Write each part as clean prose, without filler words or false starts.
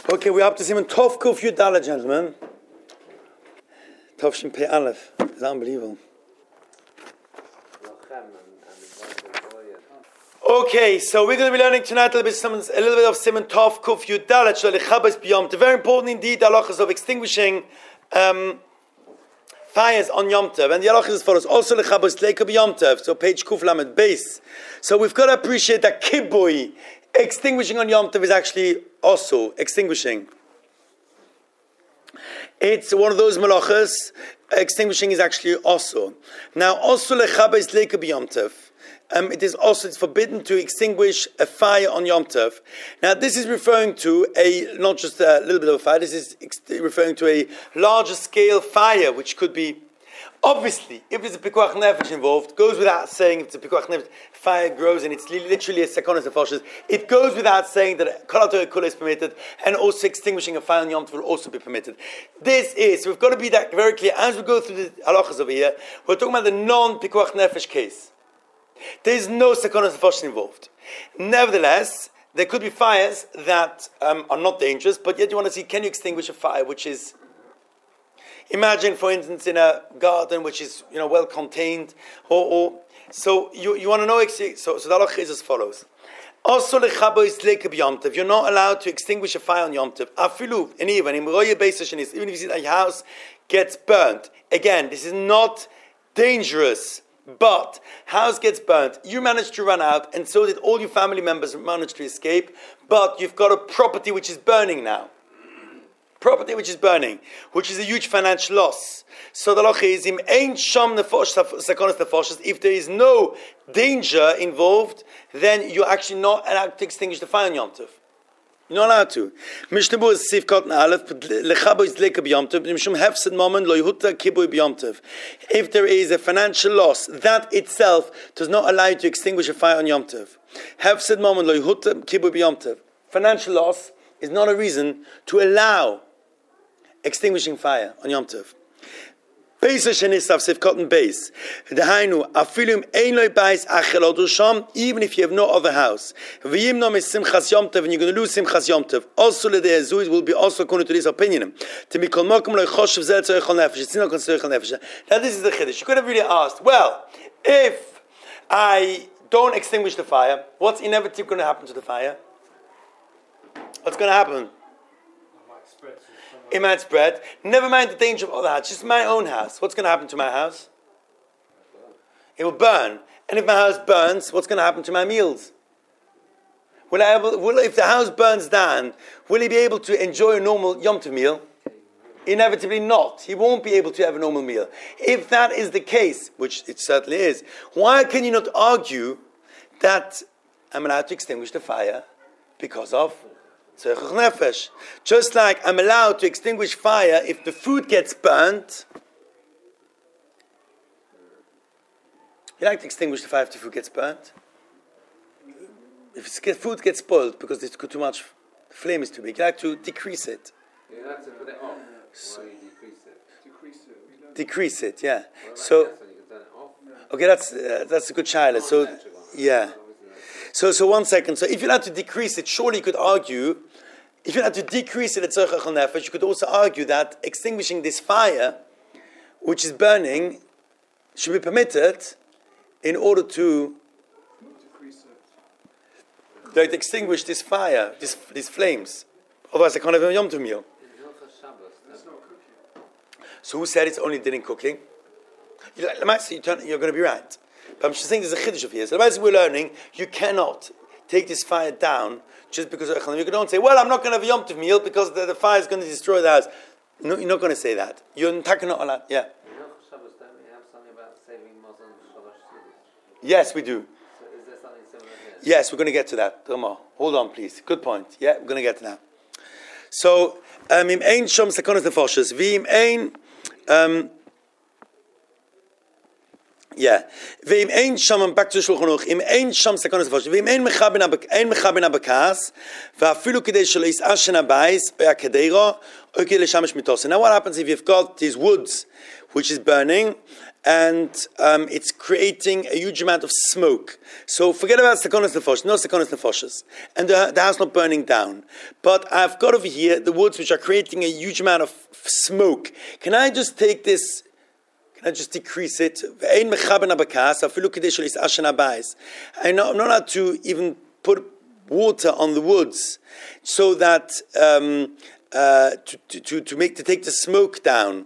Okay, we're up to Simon Tov Kuf Yud Dalet, gentlemen. Tov Shin Pei Aleph. It's unbelievable. Okay, so we're going to be learning tonight a little bit of Simon Tov Kuf Yud Dalet Shel Lechabes B'Yom Tov. Very important indeed, the halachas of extinguishing fires on Yom Tov. And the halachas is as follows. Also Lechabes Leika B'Yom Tov. So page Kuf Lamed base. So we've got to appreciate that kibui, extinguishing on Yom Tov, is actually also extinguishing. It's one of those malachas. Extinguishing is actually also. Now, also lechabes leika b'Yom Tov. It's forbidden to extinguish a fire on Yom Tov. Now, this is referring to not just a little bit of a fire. This is referring to a larger scale fire, which could be. Obviously, if there's a pikuach nefesh involved, goes without saying. If it's a pikuach nefesh, fire grows and it's literally a sekonos nefoshes. It goes without saying that kol kula is permitted, and also extinguishing a fire on Yom Tov will also be permitted. We've got to be that very clear as we go through the halachas over here. We're talking about the non-pikuach nefesh case. There is no sekonos nefoshes involved. Nevertheless, there could be fires that are not dangerous, but yet you want to see, can you extinguish a fire which is. Imagine, for instance, in a garden which is well contained, so you want to know. So the halach is as follows: Also lechabos leika b'Yom Tov. You're not allowed to extinguish a fire on Yom Tov. Afilu, and even if you see that your house gets burnt. Again, this is not dangerous, but house gets burnt. You managed to run out, and so did all your family members managed to escape. But you've got a property which is burning now. Property which is burning, which is a huge financial loss. So the law is if there is no danger involved, then you're actually not allowed to extinguish the fire on Yom Tov. You're not allowed to. If there is a financial loss, that itself does not allow you to extinguish a fire on Yom Tov. Financial loss is not a reason to allow extinguishing fire on Yom Tov. Even if you have no other house, and you're going to lose Simchas Yom Tov, also it will be also according to this opinion. Now this is the chiddush. You could have really asked, well, if I don't extinguish the fire, what's inevitably going to happen to the fire? What's going to happen? It might spread. Never mind the danger of other houses. Just my own house. What's going to happen to my house? It will burn. And if my house burns, what's going to happen to my meals? If the house burns down, will he be able to enjoy a normal Yom Tov meal? Inevitably not. He won't be able to have a normal meal. If that is the case, which it certainly is, why can you not argue that I'm allowed to extinguish the fire because of tzorech nefesh? Just like I'm allowed to extinguish fire if the food gets burnt. You like to extinguish the fire if the food gets burnt? If food gets spoiled because it's too much, the flame is too big, you like to decrease it. You like to put it off. Why do you decrease it? Decrease it, yeah. So, okay, that's a good child. So, yeah. So 1 second. So if you're allowed to decrease it, surely you could argue, if you're allowed to decrease it at tzorech nefesh, you could also argue that extinguishing this fire, which is burning, should be permitted in order to extinguish this fire, these flames. Otherwise, I can't have a Yom Tov meal. So who said it's only during cooking? You're going to be right. But I'm just saying there's a chiddush of here. So as we're learning, you cannot take this fire down just because you don't say, well, I'm not going to have a Yom Tov meal because the fire is going to destroy the house. No, you're not going to say that. You're not allowed. Yeah. Yes, we do. So is there something similar here? Yes, we're going to get to that. Hold on, please. Good point. Yeah, we're going to get to that. So, im ein shom sekonos nefoshes, v'im ein, v'im ein shom, back to the Shulchan Aruch, im ein shom sekonos nefoshes, v'im ein mechaben abakas, v'afilu kedei shelo yis'ashen habayis, o yakedeiro, o kedei l'shamesh mitosa. Now what happens if you've got these woods, which is burning, and it's creating a huge amount of smoke. So forget about sekonos nefoshes, no sekonos nefoshes, and the house not burning down. But I've got over here the woods which are creating a huge amount of smoke. Can I just take this? Can I just decrease it? I'm not allowed to even put water on the woods so that to take the smoke down,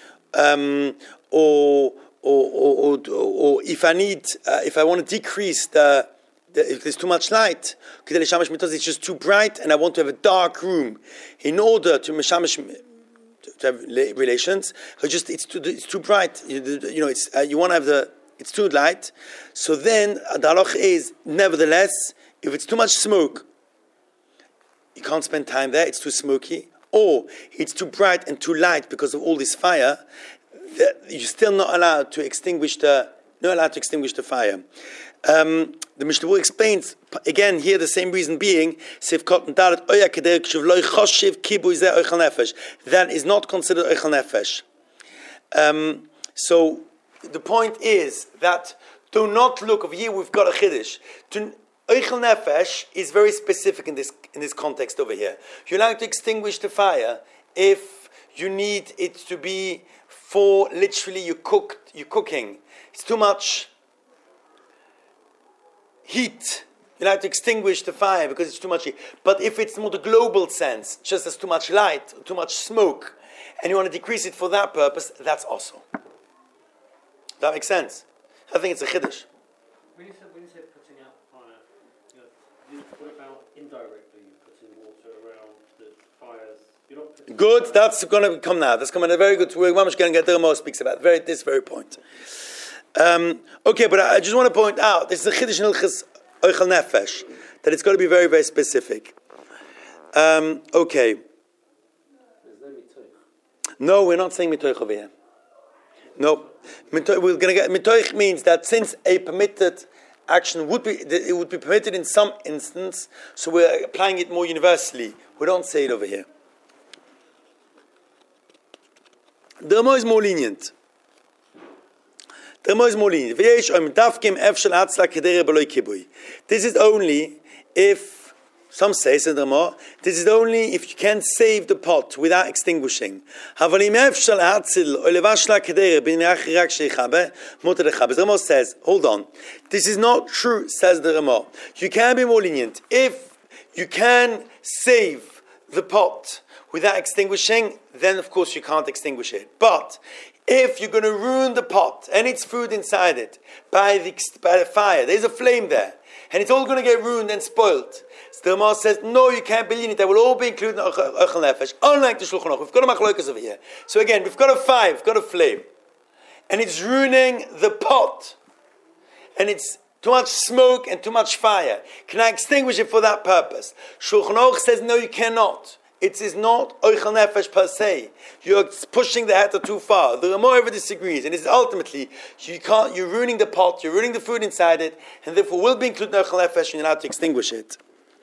or if I want to decrease if there's too much light, it's just too bright, and I want to have a dark room in order to have relations. It's too bright. You want to have it's too light. So then the halach is, nevertheless, if it's too much smoke, you can't spend time there. It's too smoky, or it's too bright and too light because of all this fire. You're still not allowed to extinguish the fire. The Mishnah Berurah explains again here the same reason being that is not considered oichel nefesh. So the point is that do not look over here. We've got a chiddush. Oichel nefesh is very specific in this context over here. You're allowed to extinguish the fire if you need it to be for literally you're cooking. It's too much heat. You have to extinguish the fire because it's too much heat. But if it's more the global sense, just as too much light, too much smoke, and you want to decrease it for that purpose, that's also. That makes sense. I think it's a chiddush. When you say putting out fire, what about indirectly putting water around the fires? You're not putting Good, that's going to come now. That's coming a very good. We're going to get the Ramo speaks about this very point. Okay, but I just want to point out this is a chiddush in Hilchos Oichel Nefesh, that it's got to be very, very specific. Okay. No, we're not saying mitoich over here. No, we're going to get mitoich means that since a permitted action would be permitted in some instance, so we're applying it more universally. We don't say it over here. The Ramo is more lenient. This is only if, some say, said Ramo, this is only if you can save the pot without extinguishing. Ramo says, hold on, this is not true, says the Ramo. You can be more lenient. If you can save the pot without extinguishing, then of course you can't extinguish it. But if you're going to ruin the pot and its food inside it by the fire, there's a flame there, and it's all going to get ruined and spoiled. So the Rama says, no, you can't be lenient. That will all be included in Oichel Nefesh, unlike the Shulchan Aruch. We've got a machlokas over here. So again, we've got a fire, we've got a flame, and it's ruining the pot, and it's too much smoke and too much fire. Can I extinguish it for that purpose? Shulchan Aruch says, no, you cannot. It is not oichel nefesh per se. You're pushing the heter too far. The Ramo ever disagrees, and it's ultimately you're ruining the pot, you're ruining the food inside it, and therefore will be included in oichel nefesh, and you're allowed to extinguish it.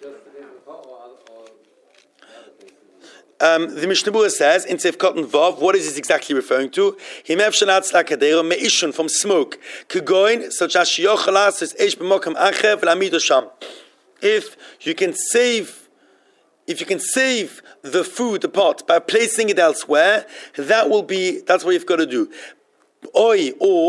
The Mishnah Berurah says in Seif Cotton Vav, what is this exactly referring to? Himev shalatz lakadero meishun, from smoke, kegoin such as shiyochalas is eish b'mokam acher v'lamido sham. If you can save the food, the pot, by placing it elsewhere, that's what you've got to do. If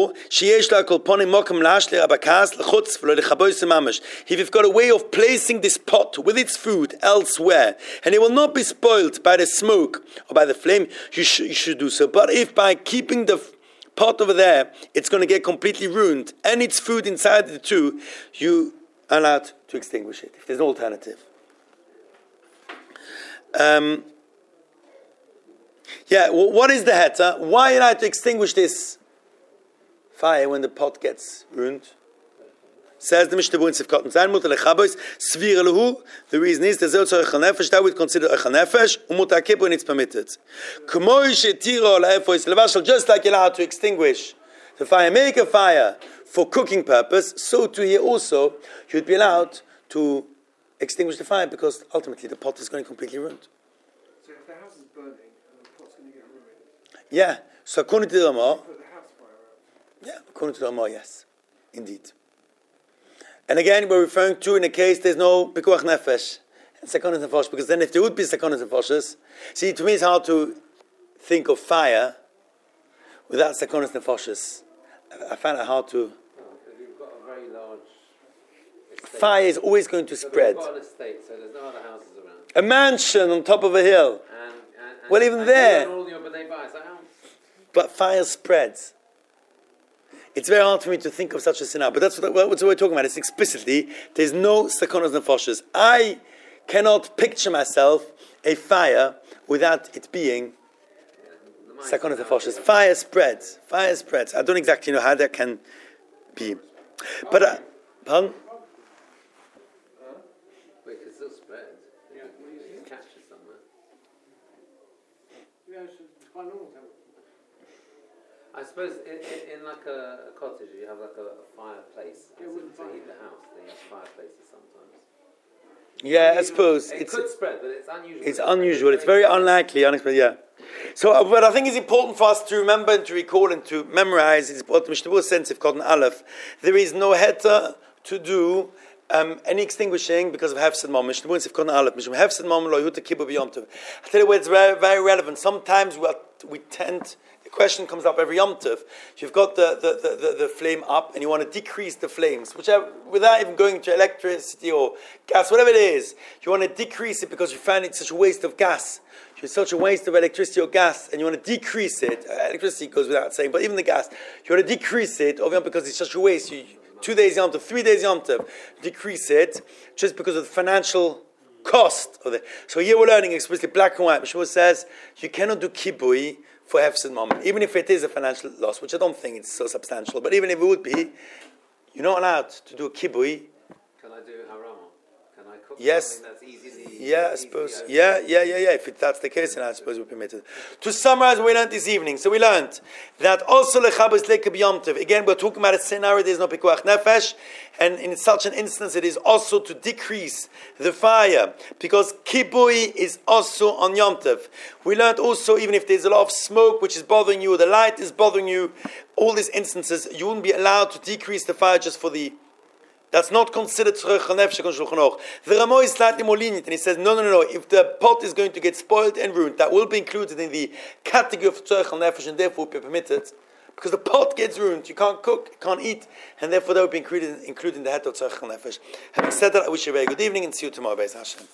you've got a way of placing this pot with its food elsewhere, and it will not be spoiled by the smoke or by the flame, you should do so. But if by keeping the pot over there, it's going to get completely ruined, and its food inside it too, you are allowed to extinguish it, if there's no alternative. What is the heter? Why are you allowed to extinguish this fire when the pot gets ruined? Says the Mishnah Berurah in Seif Cotton Zayin, mutar lechabos svira lehu. The reason is there's also oichel nefesh that we consider oichel nefesh, umutar kippur, and it's permitted. K'moi shetiro la'efois levashal, just like you're allowed to extinguish the fire, make a fire for cooking purpose, so too here also you'd be allowed to extinguish the fire, because ultimately the pot is going to be completely ruined. So if the house is burning and the pot's going to get ruined, Yeah. So according to the Rama, put the house fire out. Yeah, according to the Ramah, yes, indeed. And again, we're referring to in a case there's no pikuach nefesh and sekonos nefesh, because then if there would be sekonos nefeshes, see, to me it's hard to think of fire without sekonos nefeshes. I find it hard to. Because you've got a very large estate. Fire is always going to spread. You've got an estate, so there's no other houses around. A mansion on top of a hill. Well, even there. All your B'nai B'ais, But fire spreads. It's very hard for me to think of such a scenario, but that's what we're talking about. It's explicitly, there's no sekonos nefashos. I cannot picture myself a fire without it being sekonos nefashos. Fire spreads. Fire spreads. I don't exactly know how that can be. But, pardon? But it can still spread. You can catch it somewhere. Yeah, it's quite normal. I suppose in like a cottage, you have like a fireplace. To heat the house, they use fireplaces sometimes. Yeah, I suppose. It could spread, but it's unusual. It's unusual. It's very unlikely, unexpected, yeah. So, what I think is important for us to remember and to recall and to memorize is what Mishnah Berurah sense of Cotton Aleph. There is no heter to do any extinguishing because of Hefsed Mom. Mishnah Berurah sense of Cotton Aleph. Mishnah Hefsed Mom lo yuta kibbur b'yom tov. I tell you where it's very, very relevant. Sometimes we tend. The question comes up every Yom Tov. You've got the flame up and you want to decrease the flames, without even going to electricity or gas, whatever it is. You want to decrease it because you find it such a waste of gas. It's such a waste of electricity or gas, and you want to decrease it. Electricity goes without saying, but even the gas, you want to decrease it, because it's such a waste. 2 days Yom Tov, 3 days Yom Tov, decrease it just because of the financial cost of it. So here we're learning explicitly black and white. Mishnah says you cannot do kibui for hefsed moment, even if it is a financial loss, which I don't think it's so substantial, but even if it would be, you're not allowed to do a kibui. Can I do harama? Can I cook yes. something that's easily... Yeah, I suppose. Yeah. If that's the case, then I suppose we're permitted. To summarize what we learned this evening, so we learned that also lechabes lekeb yom tov. Again, we're talking about a scenario there is no pikuach nefesh, and in such an instance, it is also to decrease the fire because kibui is also on yom tov. We learned also, even if there's a lot of smoke which is bothering you, or the light is bothering you, all these instances, you wouldn't be allowed to decrease the fire just for the. That's not considered tzorech nefesh according to Shulchan Aruch. The Ramah is slightly more lenient, and he says, no. If the pot is going to get spoiled and ruined, that will be included in the category of tzorech nefesh, and therefore be permitted, because the pot gets ruined. You can't cook, you can't eat, and therefore that will be included in the head of tzorech nefesh. Having said that, I wish you a very good evening, and see you tomorrow, Be'ez Hashem.